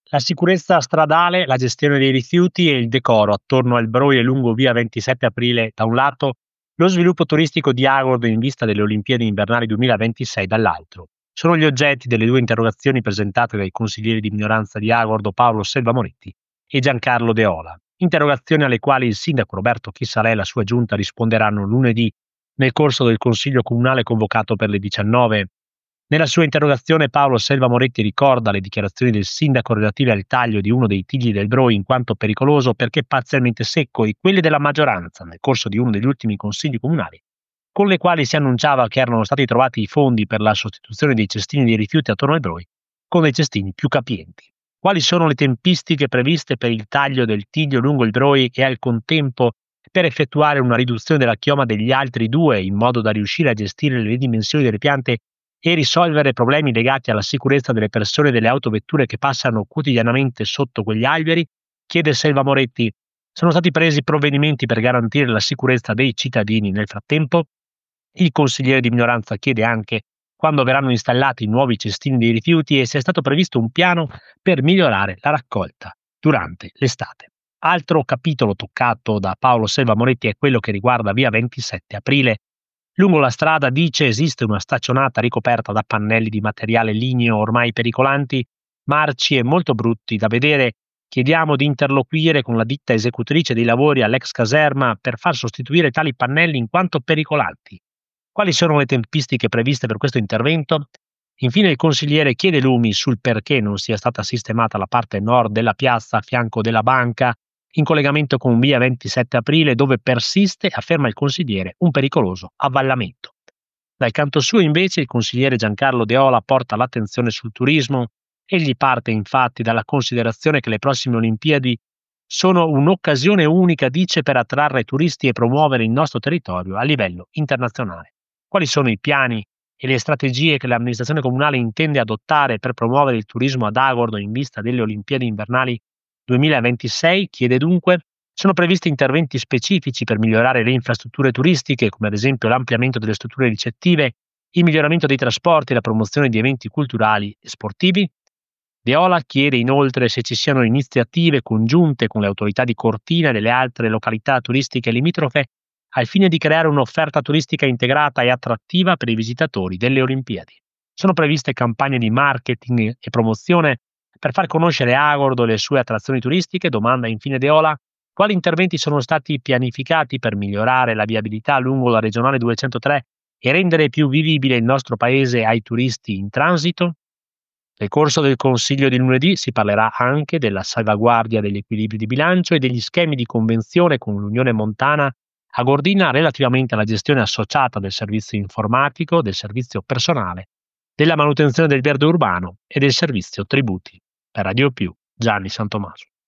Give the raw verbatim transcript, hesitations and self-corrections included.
La sicurezza stradale, la gestione dei rifiuti e il decoro attorno al Broie lungo via ventisette aprile da un lato, lo sviluppo turistico di Agordo in vista delle Olimpiadi invernali duemilaventisei dall'altro. Sono gli oggetti delle due interrogazioni presentate dai consiglieri di minoranza di Agordo Paolo Selva Moretti e Giancarlo De Ola. Interrogazioni alle quali il sindaco Roberto Chissalè e la sua giunta risponderanno lunedì nel corso del consiglio comunale convocato per le diciannove. Nella sua interrogazione Paolo Selva Moretti ricorda le dichiarazioni del sindaco relative al taglio di uno dei tigli del Broie in quanto pericoloso perché parzialmente secco e quelle della maggioranza nel corso di uno degli ultimi consigli comunali, con le quali si annunciava che erano stati trovati i fondi per la sostituzione dei cestini dei rifiuti attorno al Broie con dei cestini più capienti. Quali sono le tempistiche previste per il taglio del tiglio lungo il Broie e al contempo per effettuare una riduzione della chioma degli altri due in modo da riuscire a gestire le dimensioni delle piante e risolvere problemi legati alla sicurezza delle persone e delle autovetture che passano quotidianamente sotto quegli alberi? Chiede Selva Moretti. Sono stati presi provvedimenti per garantire la sicurezza dei cittadini nel frattempo? Il consigliere di minoranza chiede anche quando verranno installati i nuovi cestini dei rifiuti e se è stato previsto un piano per migliorare la raccolta durante l'estate. Altro capitolo toccato da Paolo Selva Moretti è quello che riguarda via ventisette aprile. Lungo la strada, dice, esiste una staccionata ricoperta da pannelli di materiale ligneo ormai pericolanti, marci e molto brutti da vedere. Chiediamo di interloquire con la ditta esecutrice dei lavori all'ex caserma per far sostituire tali pannelli in quanto pericolanti. Quali sono le tempistiche previste per questo intervento? Infine il consigliere chiede lumi sul perché non sia stata sistemata la parte nord della piazza a fianco della banca in collegamento con via ventisette aprile, dove persiste, afferma il consigliere, un pericoloso avvallamento. Dal canto suo, invece, il consigliere Giancarlo De Ola porta l'attenzione sul turismo. Egli parte, infatti, dalla considerazione che le prossime Olimpiadi sono un'occasione unica, dice, per attrarre turisti e promuovere il nostro territorio a livello internazionale. Quali sono i piani e le strategie che l'amministrazione comunale intende adottare per promuovere il turismo ad Agordo in vista delle Olimpiadi invernali duemilaventisei? Chiede dunque. Sono previsti interventi specifici per migliorare le infrastrutture turistiche, come ad esempio l'ampliamento delle strutture ricettive, il miglioramento dei trasporti e la promozione di eventi culturali e sportivi? De Ola chiede inoltre se ci siano iniziative congiunte con le autorità di Cortina e delle altre località turistiche limitrofe al fine di creare un'offerta turistica integrata e attrattiva per i visitatori delle Olimpiadi. Sono previste campagne di marketing e promozione per far conoscere Agordo e le sue attrazioni turistiche? Domanda infine De Ola. Quali interventi sono stati pianificati per migliorare la viabilità lungo la regionale duecentotré e rendere più vivibile il nostro paese ai turisti in transito? Nel corso del consiglio di lunedì si parlerà anche della salvaguardia degli equilibri di bilancio e degli schemi di convenzione con l'Unione Montana Agordina relativamente alla gestione associata del servizio informatico, del servizio personale, della manutenzione del verde urbano e del servizio tributi. Per Radio Più, Gianni Santomaso.